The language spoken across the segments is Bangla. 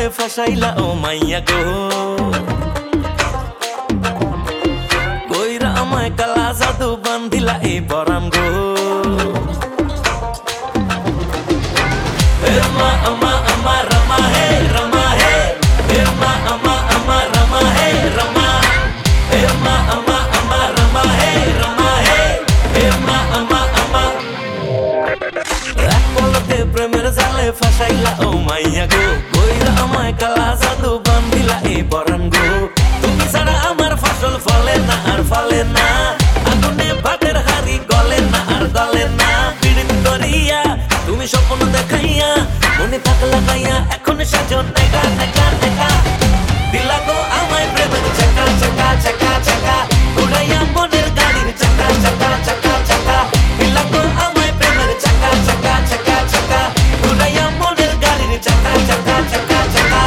ফাসাইলা ও মাইয়া গো কইরা আমায় কালা জাদু বান্ধিলা এই পরাম গো রমা আমা আমা রমা হে রমা হে রমা আমা আমা রমা হে রমা রমা আমা আমা রমা হে রমা হে রমা আমা আমা এক পলকে প্রেমের জালে ফাসাইলা ও মাইয়া গো কইরা আমায় কালা জাদু বান্ধিলা এই পরাম গো তুমি ছাড়া আমার ফসল ফলে না আর ফলে না আগুনে ভাতের হাড়ি গলে না আর গলে না পীড়িত করিয়া তুমি স্বপ্ন দেখাইয়া মনে থাক লাগাইয়া এখন সাজন নেকা নেকা নেকা দিলা গো আমায় প্রেমের চাকা চাকা চাকা চাকা উড়াইয়া মনের গাড়ির চাকা চাকা চাকা চাকা দিলা গো আমায় প্রেমের চাকা চাকা চাকা চাকা উড়াইয়া মনের গাড়ির চাকা চাকা চাকা চাকা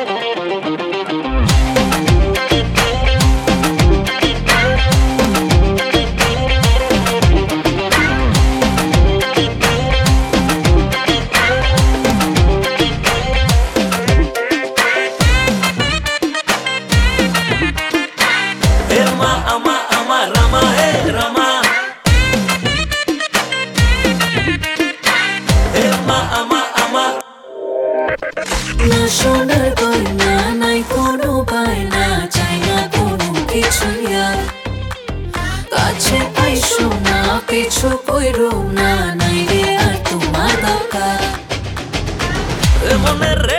Rama ama ama Rama hey Rama Rama ama ama না সোনার গয়না নাই কোনো বায়না চাই না কোনো কিছুই আর কাছে আইসো না পিছু কইরো না নাই রে আর তোমার দরকার মনের